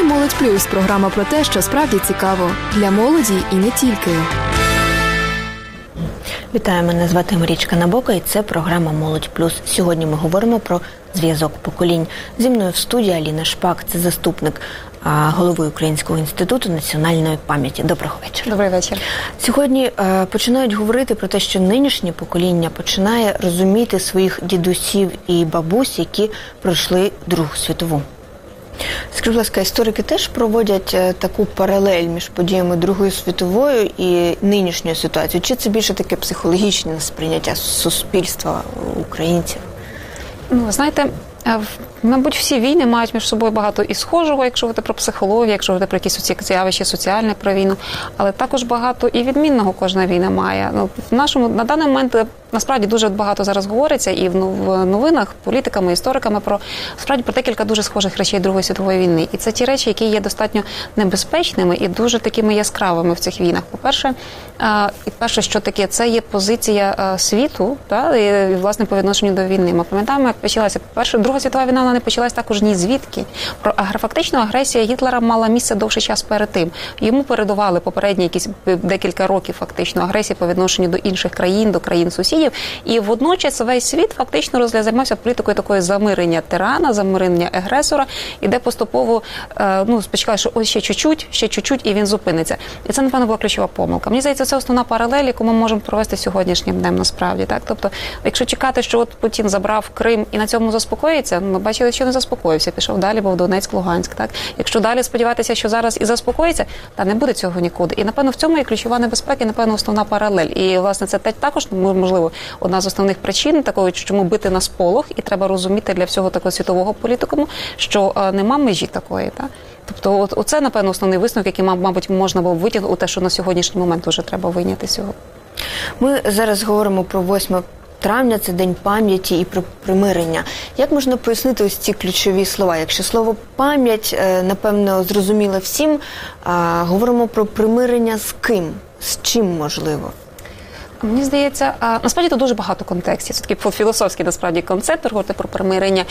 «Молодь Плюс» – програма про те, що справді цікаво. Для молоді і не тільки. Вітаю, мене звати Марічка Набока і це програма «Молодь Плюс». Сьогодні ми говоримо про зв'язок поколінь. Зі мною в студії Аліна Шпак, це заступник голови Українського інституту національної пам'яті. Доброго вечора. Добрий вечір. Сьогодні починають говорити про те, що нинішнє покоління починає розуміти своїх дідусів і бабусь, які пройшли Другу світову. Скажіть, будь ласка, історики теж проводять таку паралель між подіями Другої світової і нинішньою ситуацією? Чи це більше таке психологічне сприйняття суспільства українців? Ну, знаєте, мабуть, всі війни мають між собою багато і схожого, якщо говорити про психологію, якщо говорити про якісь явища соціальне про війну, але також багато і відмінного кожна війна має. Ну, на даний момент насправді дуже багато зараз говориться і в новинах політиками, істориками про декілька дуже схожих речей Другої світової війни. І це ті речі, які є достатньо небезпечними і дуже такими яскравими в цих війнах. По-перше, що таке, це є позиція світу, і, власне, по відношенню до війни. Ми пам'ятаємо, як почалася Друга світова війна, вона не почалась також ні звідки. Фактично агресія Гітлера мала місце довший час перед тим. Йому передували попередні якісь декілька років фактично агресії по відношенню до інших країн, до країн-сусідів. І водночас весь світ фактично займався політикою такої замирення тирана, замирення агресора, і де поступово, спочатку, що ось ще чуть-чуть, і він зупиниться. І це, напевно, була ключова помилка. Мені здається, це основна паралель, яку ми можемо провести сьогоднішнім днем насправді. Так? Тобто, якщо чекати, що от Путін забрав Крим і на цьому заспокоїться, ми бачили, що не заспокоївся, пішов далі, був Донецьк, Луганськ. Так? Якщо далі сподіватися, що зараз і заспокоїться, та не буде цього нікуди. І, напевно, в цьому є ключова небезпека, і, напевно, основна паралель. І, власне, це також, можливо, одна з основних причин такої, чому бити на сполох, і треба розуміти для всього такого світового політикуму, що нема межі такої. Так? Тобто, оце, напевно, основний висновок, який, мабуть, можна було витягнути у те, що на сьогоднішній момент вже треба вийняти сьогодні. Ми зараз говоримо про 8 травня, це День пам'яті і про примирення. Як можна пояснити ось ці ключові слова? Якщо слово «пам'ять», напевно, зрозуміло всім, говоримо про примирення з ким? З чим, можливо? Мені здається, насправді тут дуже багато контекстів. Це такий філософський, насправді, концепт, говорити про примирення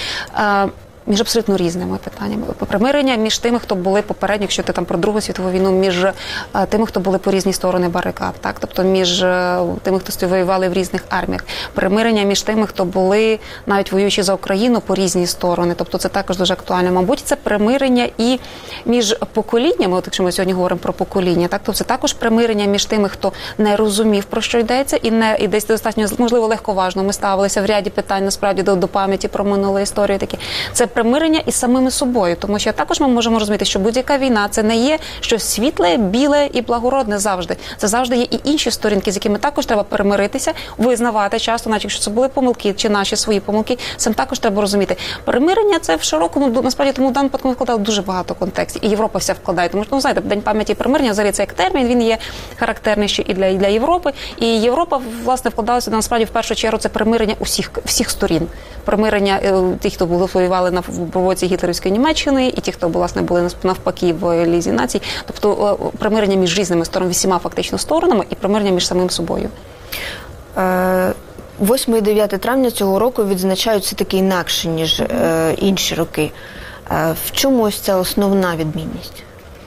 між абсолютно різними питаннями. Примирення між тими, хто були попередньо, якщо ти там про Другу світову війну, між тими, хто були по різні сторони барикад, так? Тобто між тими, хто воювали в різних арміях. Примирення між тими, хто були, навіть воюючи за Україну, по різні сторони. Тобто це також дуже актуально. Мабуть, це примирення і між поколіннями, от якщо ми сьогодні говоримо про покоління, так? Тобто це також примирення між тими, хто не розумів, про що йдеться, і десь достатньо, можливо, легковажно ми ставилися в ряді питань, насправді, до пам'яті про минулу історію такі. Це примирення із самими собою, тому що також ми можемо розуміти, що будь-яка війна – це не є щось світле, біле і благородне завжди. Це завжди є і інші сторінки, з якими також треба перемиритися, визнавати часто, наче якщо це були помилки чи наші свої помилки, цим також треба розуміти. Примирення – це в широкому, насправді, тому в даному випадку ми вкладали дуже багато контекстів, і Європа вся вкладає. Тому що, знаєте, День пам'яті і примирення, взагалі це як термін, він є характерний ще і для Європи. І Європа, власне, вкладалася, насправді, в першу чергу, це примирення всіх сторін. Примирення тих, хто воювали на проводці гітлерівської Німеччини, і ті, хто, власне, були навпаки в Лізі націй. Тобто примирення між різними сторонами, всіма фактично сторонами, і примирення між самим собою. 8 і 9 травня цього року відзначають все-таки інакше, ніж інші роки. В чому ось ця основна відмінність?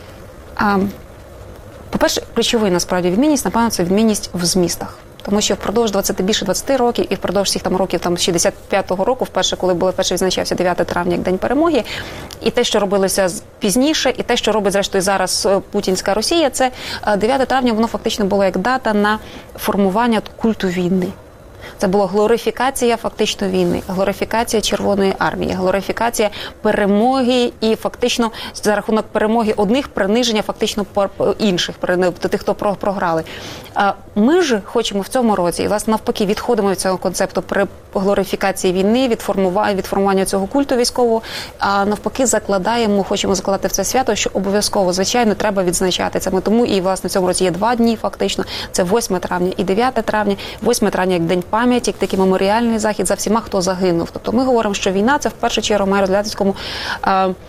По-перше, ключовий, насправді, відмінність, напевно, це відмінність в змістах. Тому що впродовж більше 20 років і впродовж всіх там років 65-го року, коли відзначався 9 травня як День перемоги, і те, що робилося пізніше, і те, що робить, зрештою, зараз путінська Росія, це 9 травня, воно фактично було як дата на формування культу війни. Це була глорифікація фактично війни, глорифікація Червоної армії, глорифікація перемоги і фактично за рахунок перемоги одних приниження фактично інших, тих, хто програли. Ми ж хочемо в цьому році, і, власне, навпаки, відходимо від цього концепту при глорифікації війни, від формування цього культу військового, а навпаки хочемо закладати в це свято, що обов'язково, звичайно, треба відзначати це. Тому і, власне, в цьому році є 2 дні фактично, це 8 травня і 9 травня. 8 травня як День пам'яті, як такий меморіальний захід за всіма, хто загинув. Тобто ми говоримо, що війна – це в першу чергу має розглядатися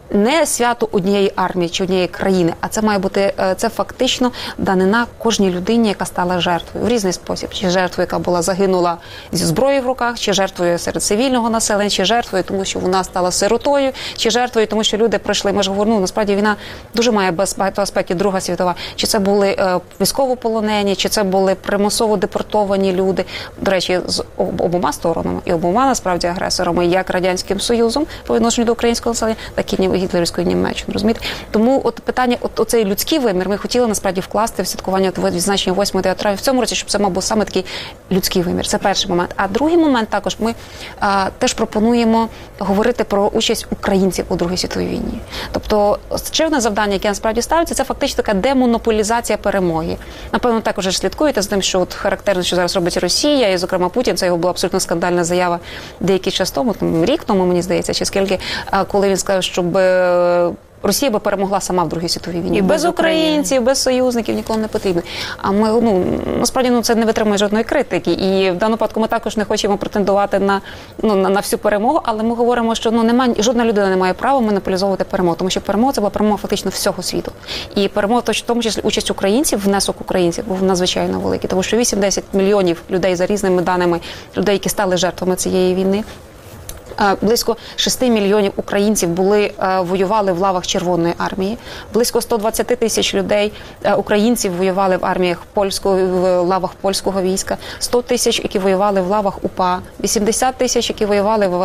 не свято однієї армії чи однієї країни, а це має бути, це фактично данина кожній людині, яка стала жертвою в різний спосіб. Чи жертвою, яка була загинула зі зброєю в руках, чи жертвою серед цивільного населення, чи жертвою, тому що вона стала сиротою, чи жертвою, тому що люди пройшли. Ми ж говоримо, насправді війна дуже має багато аспектів, Друга світова. Чи це були військовополонені, чи це були примусово депортовані люди. До речі, з обома сторонами, і обома, насправді, агресорами, як Радянським Союзом по відношенню до українського населення, так і гітлерівської Німеччини, розумієте? Тому от питання, оцей людський вимір ми хотіли, насправді, вкласти в святкування відзначення 8-9 травня в цьому році, щоб це мав був саме такий людський вимір. Це перший момент. А другий момент також ми теж пропонуємо говорити про участь українців у Другій світовій війні. Тобто, очевидне завдання, яке насправді ставиться, це фактично така демонополізація перемоги. Напевно, також слідкуєте з тим, що от характерно, що зараз робить Росія, і, зокрема, Путін, це його була абсолютно скандальна заява деякий час тому, рік тому, мені здається, чи скільки, коли він сказав, щоб Росія би перемогла сама в Другій світовій війні. І без українців, без союзників ніколи не потрібно. А ми, насправді, це не витримує жодної критики. І в даному випадку ми також не хочемо претендувати на всю перемогу, але ми говоримо, що жодна людина не має права монополізовувати перемогу, тому що перемога – це була перемога фактично всього світу. І перемога, в тому числі участь українців, внесок українців був надзвичайно великий, тому що 8-10 мільйонів людей, за різними даними, людей, які стали жертвами цієї війни, близько 6 мільйонів українців воювали в лавах Червоної армії. Близько 120 тисяч людей, українців, воювали в арміях в лавах польського війська. 100 тисяч, які воювали в лавах УПА. 80 тисяч, які воювали в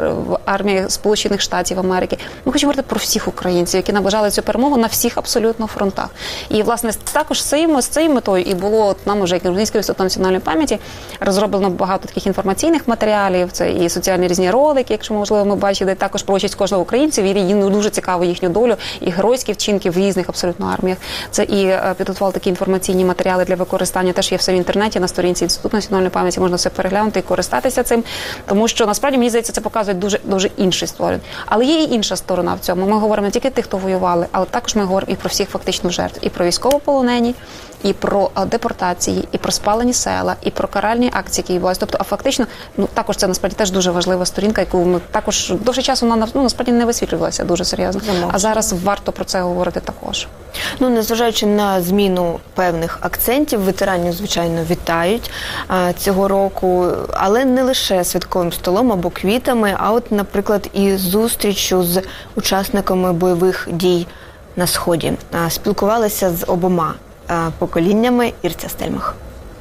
армії Сполучених Штатів Америки. Ми хочемо говорити про всіх українців, які наближали цю перемогу на всіх абсолютно фронтах. І, власне, також з цією метою і було нам уже, як Український інститут національної пам'яті, розроблено багато таких інформаційних матеріалів, це і соціальні різні ролики, якщо, можливо, ми бачили, також про участь кожного українців, і їм дуже цікаво їхню долю, і геройські вчинки в різних абсолютно арміях. Це і підготували такі інформаційні матеріали для використання, теж є все в інтернеті, на сторінці Інституту національної пам'яті, можна все переглянути і користатися цим, тому що, насправді, мені здається, це показує дуже, дуже інший створень. Але є і інша сторона в цьому. Ми говоримо не тільки тих, хто воювали, але також ми говоримо і про всіх фактично жертв, і про військовополонені, і про депортації, і про спалені села, і про каральні акції, які відбуваються. Тобто, фактично, також це, насправді, теж дуже важлива сторінка, яку ми також довший час вона насправді не висвітлювалася дуже серйозно. А зараз варто про це говорити також. Незважаючи на зміну певних акцентів, ветеранів, звичайно, вітають цього року, але не лише святковим столом або квітами, а от, наприклад, і зустрічю з учасниками бойових дій на Сході. Спілкувалися з обома поколіннями Ірця Стельмах.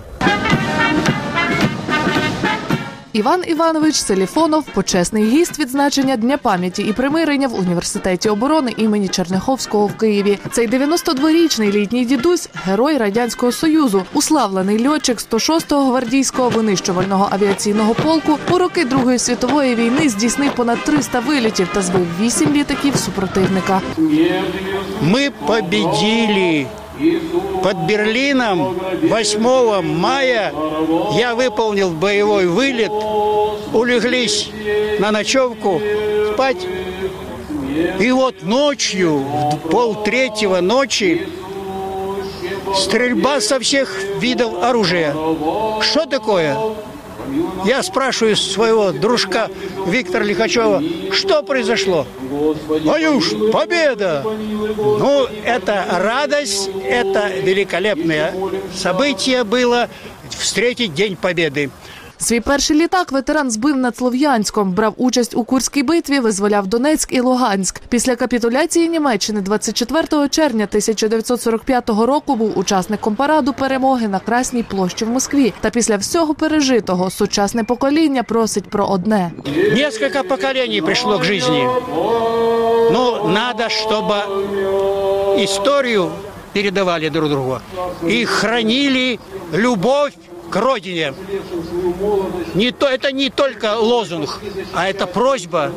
Іван Іванович Селіфонов – почесний гість відзначення Дня пам'яті і примирення в Університеті оборони імені Черняховського в Києві. Цей 92-річний літній дідусь – герой Радянського Союзу, уславлений льотчик 106-го гвардійського винищувального авіаційного полку, у роки Другої світової війни здійснив понад 300 вилітів та збив 8 літаків супротивника. Ми победили! Под Берлином 8 мая я выполнил боевой вылет, улеглись на ночевку спать. И вот ночью, в 2:30 ночи, стрельба со всех видов оружия. Что такое? Я спрашиваю своего дружка Виктора Лихачева, что произошло? Ваюш, победа! Это радость, это великолепное событие было встретить День Победы. Свій перший літак ветеран збив над Слов'янськом, брав участь у Курській битві, визволяв Донецьк і Луганськ. Після капітуляції Німеччини 24 червня 1945 року був учасником параду перемоги на Красній площі в Москві. Та після всього пережитого сучасне покоління просить про одне. Несколько поколений пришло к жизни. Надо, чтобы историю передавали друг другу и хранили любовь к родине. Это не только лозунг, а это просьба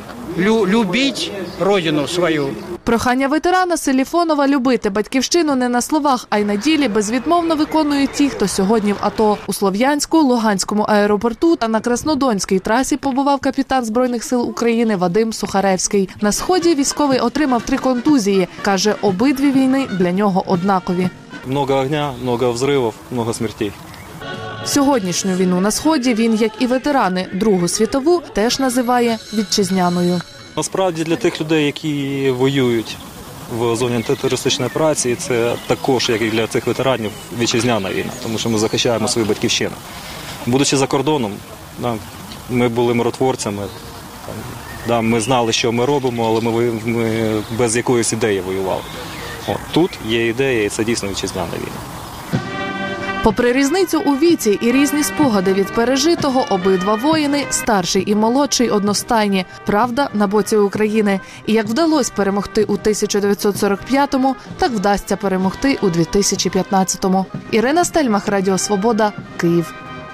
любить родину свою. Прохання ветерана Селіфонова любити батьківщину не на словах, а й на ділі безвідмовно виконують ті, хто сьогодні в АТО. У Слов'янську, Луганському аеропорту та на Краснодонській трасі побував капітан Збройних сил України Вадим Сухаревський. На Сході військовий отримав 3 контузії. Каже, обидві війни для нього однакові. Много огня, много взривів, много смертей. Сьогоднішню війну на Сході він, як і ветерани Другу світову, теж називає вітчизняною. Насправді для тих людей, які воюють в зоні антитерористичної операції, це також, як і для цих ветеранів, вітчизняна війна, тому що ми захищаємо свою батьківщину. Будучи за кордоном, ми були миротворцями, ми знали, що ми робимо, але ми без якоїсь ідеї воювали. Тут є ідея, і це дійсно вітчизняна війна. Попри різницю у віці і різні спогади від пережитого, обидва воїни, старший і молодший, одностайні. Правда на боці України. І як вдалося перемогти у 1945-му, так вдасться перемогти у 2015-му. Ірина Стельмах, Радіо Свобода, Київ.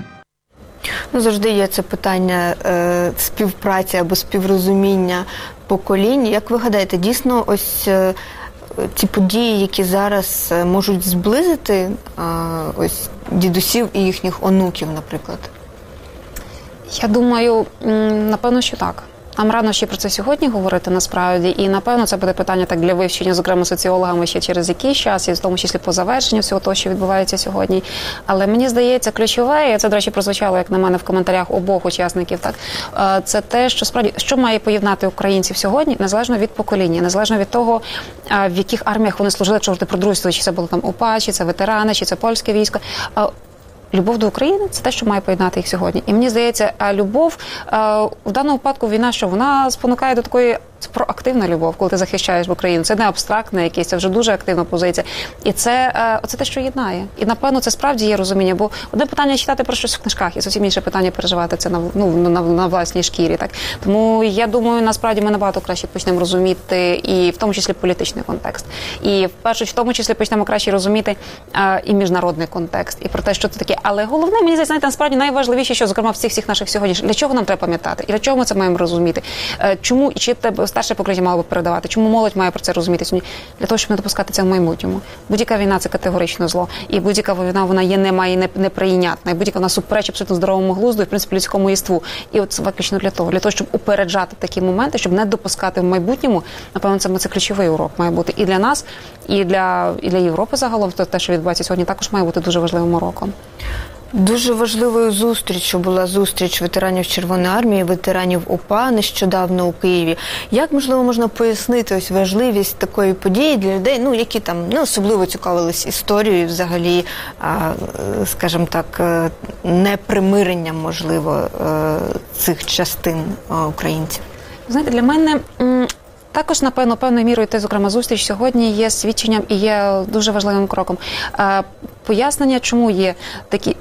Завжди є це питання співпраці або співрозуміння поколінь. Як ви гадаєте, дійсно ось ці події, які зараз можуть зблизити ось дідусів і їхніх онуків, наприклад? Я думаю, напевно, що так. Нам рано ще про це сьогодні говорити, насправді, і, напевно, це буде питання так для вивчення, зокрема, соціологами ще через якийсь час, і в тому числі по завершенню всього того, що відбувається сьогодні. Але мені здається, ключове, і це, до речі, прозвучало, як на мене, в коментарях обох учасників, так, це те, що справді, що має поєднати українців сьогодні, незалежно від покоління, незалежно від того, в яких арміях вони служили, якщо говорити про Друге світове, чи це було там УПА, чи це ветерани, чи це польське військо. Любов до України – це те, що має поєднати їх сьогодні. І мені здається, любов, в даному випадку війна, що вона спонукає до такої проактивна любов, коли ти захищаєш Україну. Це не абстрактна якась, це вже дуже активна позиція. І це те, що єднає. І, напевно, це справді є розуміння. Бо одне питання читати про щось в книжках, і зовсім інше питання переживати це на власній шкірі. Так? Тому я думаю, насправді ми набагато краще почнемо розуміти і в тому числі політичний контекст. І в тому числі почнемо краще розуміти і міжнародний контекст, і про те, що це таке. Але головне, мені здається, насправді найважливіше, що, зокрема, в цих всіх наших сьогоднішніх, для чого нам треба пам'ятати? І для чого ми це маємо розуміти? Чому, і чи тебе старше покоління мало би передавати? Чому молодь має про це розуміти сьогодні? Для того, щоб не допускати це в майбутньому. Будь-яка війна – це категорично зло. І будь-яка війна, вона є неприйнятна. І будь-яка вона суперечить абсолютно здоровому глузду і, в принципі, людському єству. І от виключно для того, щоб упереджати такі моменти, щоб не допускати в майбутньому, напевно, це ключовий урок має бути і для нас, і для Європи загалом. Те, що відбувається сьогодні, також має бути дуже важливим уроком. Дуже важливою зустрічю була зустріч ветеранів Червоної армії, ветеранів УПА нещодавно у Києві. Як, можливо, можна пояснити ось важливість такої події для людей, які там не особливо цікавились історією, взагалі, скажімо так, непримиренням, можливо, цих частин українців? Знаєте, для мене також, напевно, певною мірою те, зокрема, зустріч сьогодні є свідченням і є дуже важливим кроком. Пояснення, чому є такі...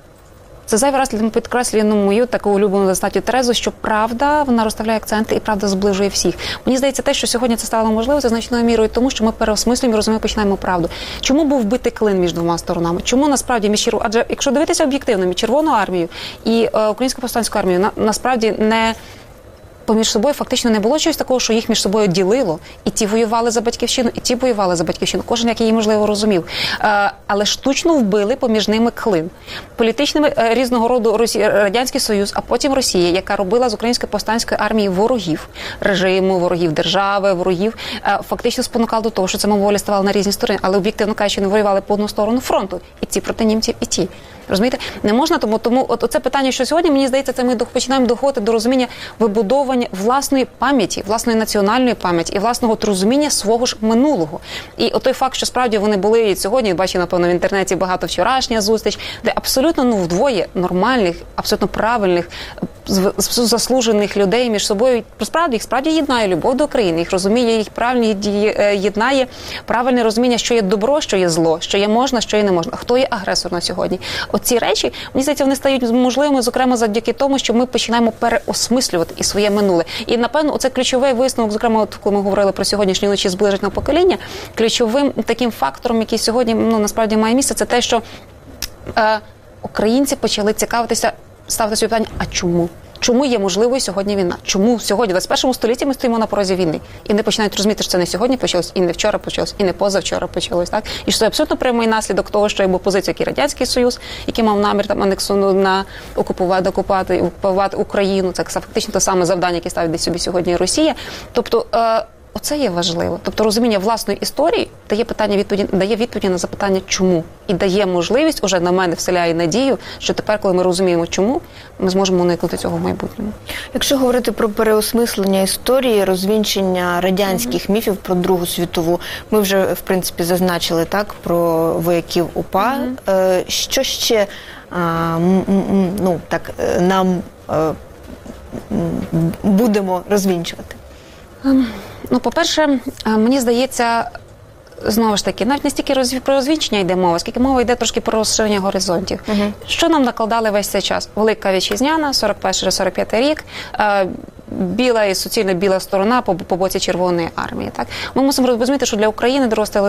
Це зайвий раз підкреслює мою таку улюблену статтю Терезу, що правда, вона розставляє акценти і правда зближує всіх. Мені здається, те, що сьогодні це стало можливо, це значною мірою тому, що ми переосмислюємо і розуміємо, починаємо правду. Чому був вбитий клин між двома сторонами? Чому насправді адже якщо дивитися об'єктивно, між Червоною армією і Українською повстанською армією, насправді не... Поміж собою фактично не було чогось такого, що їх між собою ділило. І ті воювали за батьківщину, і ті воювали за батьківщину. Кожен, як її, можливо, розумів. Але штучно вбили поміж ними клин. Політичними різного роду Радянський Союз, а потім Росія, яка робила з Української повстанської армії ворогів режиму, ворогів держави, ворогів, фактично спонукала до того, що це мимоволі ставали на різні сторони. Але, об'єктивно кажучи, не воювали по одну сторону фронту. І ті проти німців, і ті. Розумієте? Не можна, тому оце питання, що сьогодні, мені здається, це ми починаємо доходити до розуміння вибудовування власної пам'яті, власної національної пам'яті і власного розуміння свого ж минулого. І той факт, що справді вони були і сьогодні, бачу, напевно, в інтернеті багато вчорашня зустріч, де абсолютно вдвоє нормальних, абсолютно правильних, заслужених людей між собою, їх справді єднає любов до України, їх розуміння, їх правильно єднає правильне розуміння, що є добро, що є зло, що є можна, що є не можна, хто є агресор на сьогодні. Оці речі, мені здається, вони стають можливими, зокрема, завдяки тому, що ми починаємо переосмислювати і своє минуле. І, напевно, оце ключовий висновок, зокрема, коли ми говорили про сьогоднішню ночі зближення покоління, ключовим таким фактором, який сьогодні, насправді має місце, це те, що українці почали цікавитися, ставити собі питання, а чому? Чому є можливою сьогодні війна? Чому сьогодні, в 21 столітті, ми стоїмо на порозі війни? І не починають розуміти, що це не сьогодні почалось, і не вчора почалось, і не позавчора почалось. Так? І що це абсолютно прямий наслідок того, що був позиція, як і Радянський Союз, який мав намір окупувати Україну. Це фактично те саме завдання, яке ставить собі сьогодні Росія. Тобто Оце є важливо. Тобто розуміння власної історії дає відповіді на запитання «чому?» і дає можливість, уже на мене вселяє надію, що тепер, коли ми розуміємо «чому?», ми зможемо уникнути цього в майбутньому. Якщо говорити про переосмислення історії, розвінчення радянських міфів про Другу світову, ми вже, в принципі, зазначили так про вояків УПА. Що ще нам будемо розвінчувати? По-перше, мені здається, знову ж таки, навіть не стільки про розвінчення йде мова, скільки мова йде трошки про розширення горизонтів. Що нам накладали весь цей час? Велика Вітчизняна, 41-45 рік, біла і суцільно біла сторона по боці Червоної армії. Так? Ми мусимо розуміти, що для України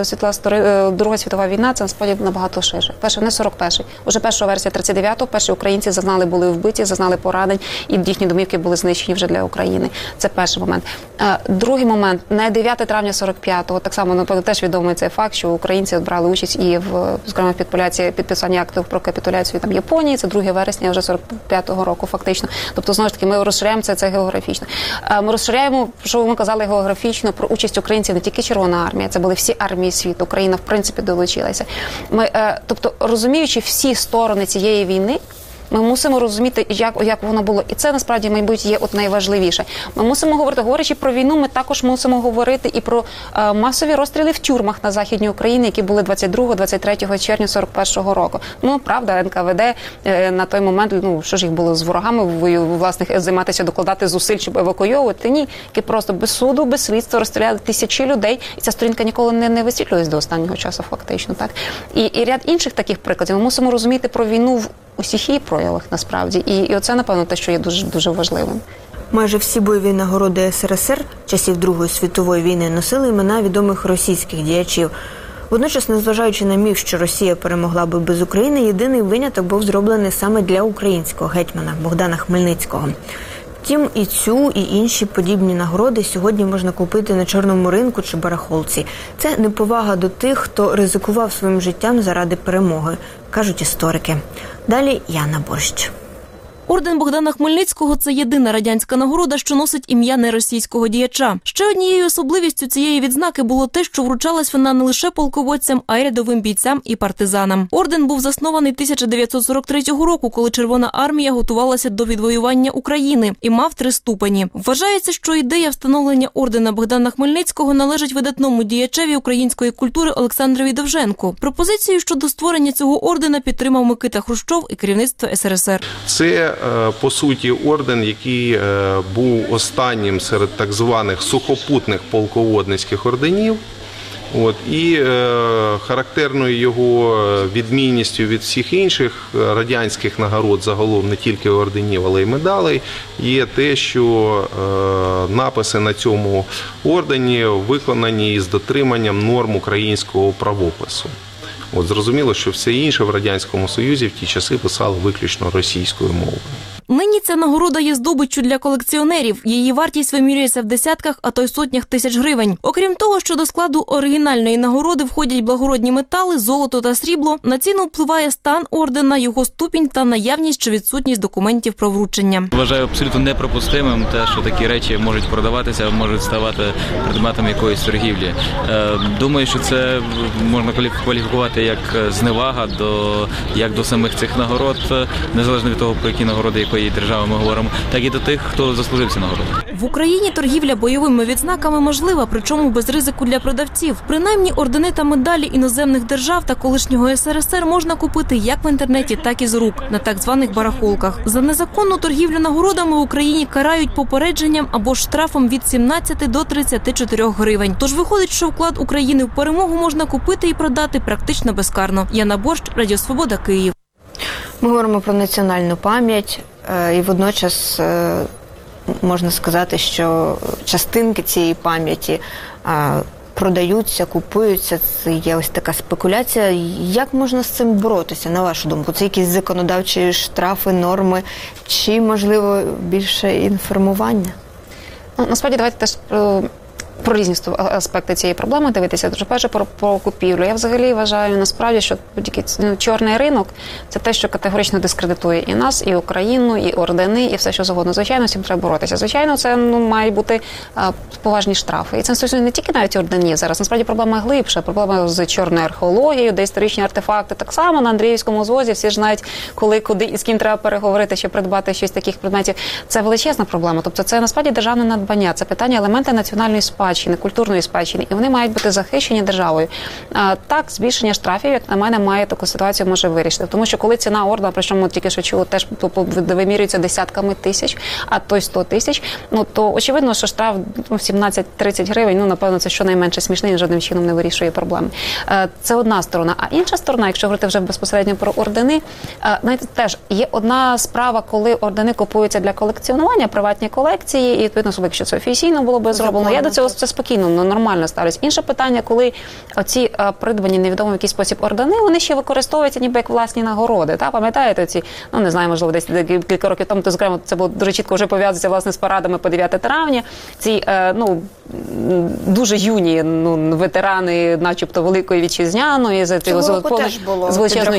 Друга світова війна – це насправді набагато ширше. Перше, не 41-й. Уже 1 вересня 39-го перші українці були вбиті, зазнали поранень, і їхні домівки були знищені вже для України. Це перший момент. Другий момент, не 9 травня 45-го, так само, напевно, теж відомий цей факт, що українці брали участь і в підписанні актів про капітуляцію Японії, це 2 вересня вже 45-го року фактично. Тобто, знову ж таки, ми розширяємо це географічно. Ми розширяємо, що ми казали географічно, про участь українців не тільки Червона армія, це були всі армії світу. Україна, в принципі, долучилася. Тобто, розуміючи всі сторони цієї війни, ми мусимо розуміти, як воно було. І це, насправді, мабуть, є найважливіше. Ми мусимо говорячи про війну, ми також мусимо говорити і про масові розстріли в тюрмах на Західній Україні, які були 22-23 червня 41-го року. Правда, НКВД на той момент, що ж їх було з ворогами, власне, займатися, докладати зусиль, щоб евакуйовувати? Ні, які просто без суду, без слідства розстріляли тисячі людей, і ця сторінка ніколи не висвітлювалась до останнього часу, фактично. Так? І ряд інших таких прикладів. Ми мусимо розуміти про війну в усіх її проявах, насправді. І оце, напевно, те, що є дуже, дуже важливим. Майже всі бойові нагороди СРСР часів Другої світової війни носили імена відомих російських діячів. Водночас, незважаючи на міф, що Росія перемогла би без України, єдиний виняток був зроблений саме для українського гетьмана Богдана Хмельницького. Втім, і цю, і інші подібні нагороди сьогодні можна купити на чорному ринку чи барахолці. Це неповага до тих, хто ризикував своїм життям заради перемоги, кажуть історики. Далі Яна Борщ. Орден Богдана Хмельницького – це єдина радянська нагорода, що носить ім'я неросійського діяча. Ще однією особливістю цієї відзнаки було те, що вручалась вона не лише полководцям, а й рядовим бійцям і партизанам. Орден був заснований 1943 року, коли Червона армія готувалася до відвоювання України і мав 3 ступені. Вважається, що ідея встановлення ордена Богдана Хмельницького належить видатному діячеві української культури Олександрові Довженку. Пропозицію щодо створення цього ордена підтримав Микита Хрущов і керівництво СРСР. Це, по суті, орден, який був останнім серед так званих сухопутних полководницьких орденів. І характерною його відмінністю від всіх інших радянських нагород, загалом не тільки орденів, але й медалей, є те, що написи на цьому ордені виконані із дотриманням норм українського правопису. Зрозуміло, що все інше в Радянському Союзі в ті часи писали виключно російською мовою. Нині ця нагорода є здобиччю для колекціонерів. Її вартість вимірюється в десятках, а то й сотнях тисяч гривень. Окрім того, що до складу оригінальної нагороди входять благородні метали, золото та срібло, на ціну впливає стан ордена, його ступінь та наявність чи відсутність документів про вручення. Вважаю абсолютно неприпустимим те, що такі речі можуть продаватися, можуть ставати предметом якоїсь торгівлі. Думаю, що це можна кваліфікувати як зневага як до самих цих нагород, незалежно від того, про які нагороди якої держави ми говоримо, так і до тих, хто заслужив ці нагороди. В Україні торгівля бойовими відзнаками можлива, причому без ризику для продавців. Принаймні, ордени та медалі іноземних держав та колишнього СРСР можна купити як в інтернеті, так і з рук, на так званих барахолках. За незаконну торгівлю нагородами в Україні карають попередженням або штрафом від 17 до 34 гривень. Тож виходить, що вклад України в перемогу можна купити і продати практично безкарно. Яна Борщ, Радіо Свобода, Київ. Ми говоримо про національну пам'ять, і водночас можна сказати, що частинки цієї пам'яті продаються, купуються. Це є ось така спекуляція. Як можна з цим боротися, на вашу думку? Це якісь законодавчі штрафи, норми, чи, можливо, більше інформування? Насправді, давайте теж про різні аспекти цієї проблеми дивитися. Дуже перше про купівлю. Я взагалі вважаю насправді, що будь-який чорний ринок – це те, що категорично дискредитує і нас, і Україну, і ордени, і все, що завгодно. Звичайно, з цим треба боротися. Звичайно, це мають бути поважні штрафи. І це стосується не тільки навіть орденів зараз. Насправді проблема глибша. Проблема з чорною археологією, де історичні артефакти. Так само на Андріївському звозі всі ж знають, коли, куди і з ким треба переговорити, щоб придбати щось таких предметів. Це величезна проблема. Тобто це насправді державне надбання. Це питання елементи національної спадщини, культурної спадщини. І вони мають бути захищені державою. Так, збільшення штрафів, як на мене, має таку ситуацію може вирішити. Тому що коли ціна ордена, причому тільки що чули, теж вимірюється десятками тисяч, а то й 100 тисяч, то очевидно, що штраф 17-30 гривень, напевно, це щонайменше смішний, він жодним чином не вирішує проблеми. Це одна сторона. А інша сторона, якщо говорити вже безпосередньо про ордени, знаєте, теж є одна справа, коли ордени купуються для колекціонування, приватні колекції, і відповідно, якщо це офіційно було би зроблено, я до цього це спокійно, нормально ставлюсь. Інше питання, коли оці придбані невідомо в який спосіб ордени, вони ще використовуються ніби як власні нагороди. Пам'ятаєте ці, не знаю, можливо, десь кілька років тому, то, зокрема, це було дуже чітко вже пов'язується, власне, з парадами по 9 травня. Ці, дуже юні ветерани, начебто, Великої Вітчизняної, з величезною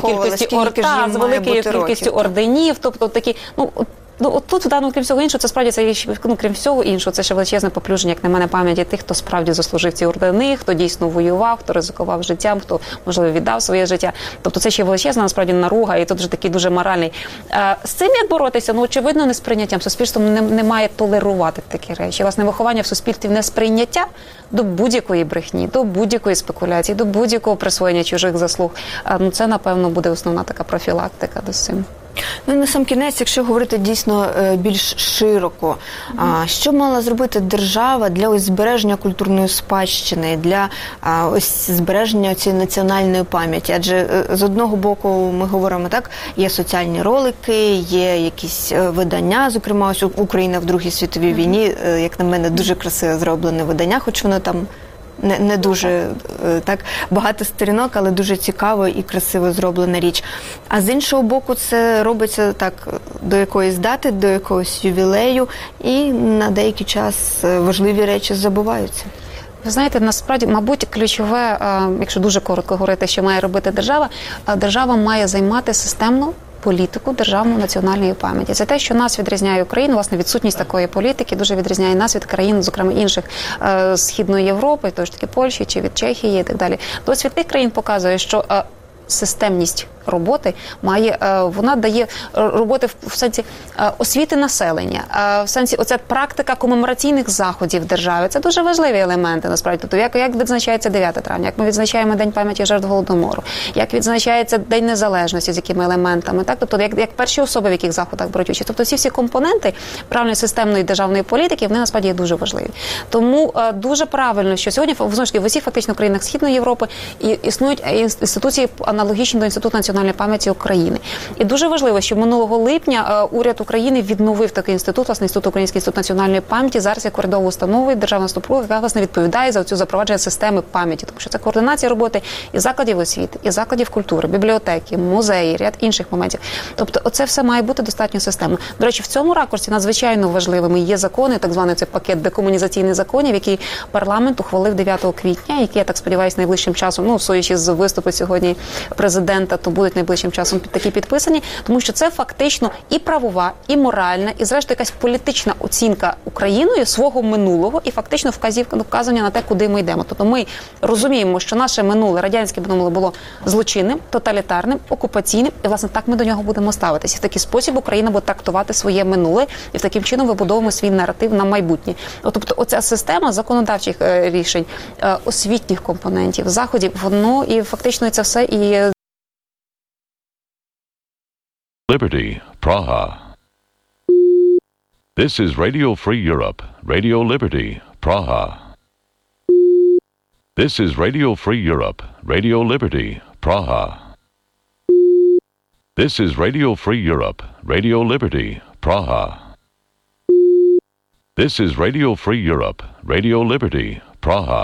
кількістю орденів, тобто такі, тут, в даному, крім всього іншого, це справді, крім всього іншого, це ще величезне поплюження, як на мене, пам'яті тих, хто справді заслужив ці ордени, хто дійсно воював, хто ризикував життям, хто, можливо, віддав своє життя. Тобто це ще величезна, насправді, наруга, і тут вже такий дуже моральний. З цим як боротися? Очевидно, несприйняттям. Суспільство не має толерувати такі речі. Власне, виховання в суспільстві несприйняття до будь-якої брехні, до будь-якої спекуляції, до будь-якого присвоєння чужих заслуг. Це, напевно, буде основна така профілактика до цим. На сам кінець, якщо говорити дійсно більш широко, що мала зробити держава для збереження культурної спадщини, для збереження цієї національної пам'яті? Адже з одного боку ми говоримо, так, є соціальні ролики, є якісь видання, зокрема, ось Україна в Другій світовій війні, як на мене, дуже красиво зроблене видання, хоч воно там не дуже так багато сторінок, але дуже цікаво і красиво зроблена річ. А з іншого боку, це робиться так до якоїсь дати, до якогось ювілею, і на деякий час важливі речі забуваються. Ви знаєте, насправді, мабуть, ключове, якщо дуже коротко говорити, що має робити держава має займати системну політику державної національної пам'яті. Це те, що нас відрізняє Україну, власне, відсутність такої політики дуже відрізняє нас від країн, зокрема інших Східної Європи, тож таки Польщі чи від Чехії і так далі. Досвід тих країн показує, що системність роботи вона дає роботи в сенсі освіти населення, в сенсі оця практика комемораційних заходів в державі. Це дуже важливі елементи, насправді. Тобто, як відзначається 9 травня, як ми відзначаємо День пам'яті жертв Голодомору, як відзначається День Незалежності, з якими елементами, так? Тобто, як перші особи в яких заходах беруть участь. Тобто, всі компоненти правильної системної державної політики, вони насправді є дуже важливі. Тому дуже правильно, що сьогодні, в усіх фактично країнах Східної Європи існують інституції аналогічні до Інституту національної пам'яті України. І дуже важливо, що минулого липня уряд України відновив такий інститут, власне, Український інститут національної пам'яті, зараз як урядову установу державна структура, яка, власне, відповідає за цю запровадження системи пам'яті, тому що це координація роботи і закладів освіти, і закладів культури, бібліотеки, музеї, ряд інших моментів. Тобто, оце все має бути достатньо системно. До речі, в цьому ракурсі надзвичайно важливими є закони, так званий цей пакет декомунізаційних законів, який парламент ухвалив 9 квітня, який, я так сподіваюся, найближчим часом, судячи з виступу сьогодні президента, то будуть найближчим часом такі підписані, тому що це фактично і правова, і моральна, і зрештою якась політична оцінка Україною свого минулого і фактично вказування на те, куди ми йдемо. Тобто ми розуміємо, що наше минуле, радянське минуле було злочинним, тоталітарним, окупаційним, і, власне, так ми до нього будемо ставитися. В такий спосіб Україна буде трактувати своє минуле, і таким чином вибудовуємо свій наратив на майбутнє. Тобто оця система законодавчих рішень, освітніх компонентів, заходів, воно і фактично це все і Liberty, Praha. This is Radio Free Europe, Radio Liberty, Praha. This is Radio Free Europe, Radio Liberty, Praha. This is Radio Free Europe, Radio Liberty, Praha. This is Radio Free Europe, Radio Liberty, Praha.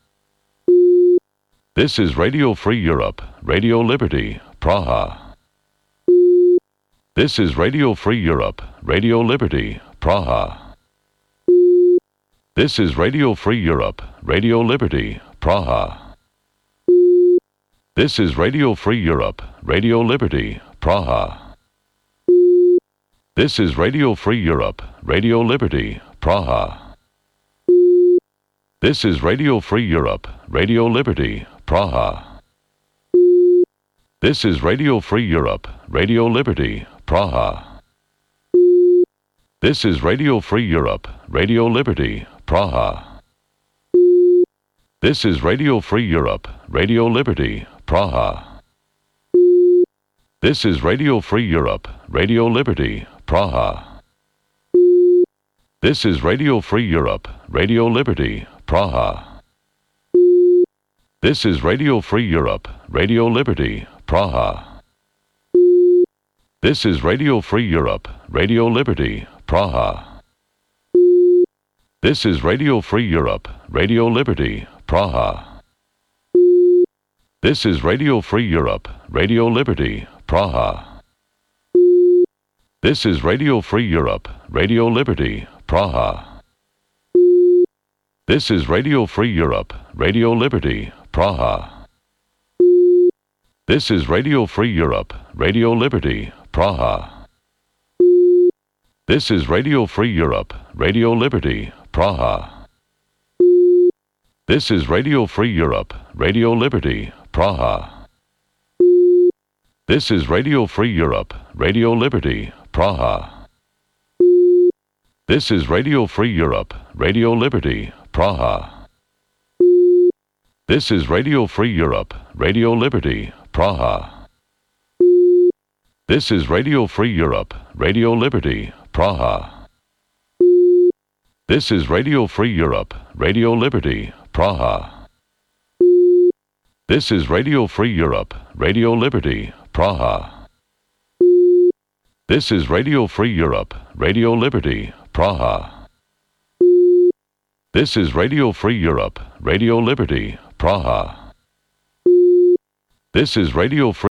This is Radio Free Europe, Radio Liberty, Praha. This is Radio Free Europe, Radio Liberty, Praha. This is Radio Free Europe, Radio Liberty, Praha. This is Radio Free Europe, Radio Liberty, Praha. This is Radio Free Europe, Radio Liberty, Praha. This is Radio Free Europe, Radio Liberty, Praha. This is Radio Free Europe, Radio Liberty, Praha. This is Radio Free Europe, Radio Liberty, Praha. This is Radio Free Europe, Radio Liberty, Praha. This is Radio Free Europe, Radio Liberty, Praha. This is Radio Free Europe, Radio Liberty, Praha. This is Radio Free Europe, Radio Liberty, Praha. This is Radio Free Europe, Radio Liberty, Praha. This is Radio Free Europe, Radio Liberty, Praha. This is Radio Free Europe, Radio Liberty, Praha. This is Radio Free Europe, Radio Liberty, Praha. This is Radio Free Europe, Radio Liberty, Praha. This is Radio Free Europe, Radio Liberty, Praha. This is Radio Free Europe, Radio Liberty, Praha. This is Radio Free Europe, Radio Liberty, Praha. This is Radio Free Europe, Radio Liberty, Praha. This is Radio Free Europe, Radio Liberty, Praha. This is Radio Free Europe, Radio Liberty, Praha. This is Radio Free Europe, Radio Liberty, Praha. This is Radio Free Europe, Radio Liberty, Praha. This is Radio Free Europe, Radio Liberty, Praha. This is Radio Free Europe, Radio Liberty, Praha. This is Radio Free Europe, Radio Liberty, Praha. This is Radio Free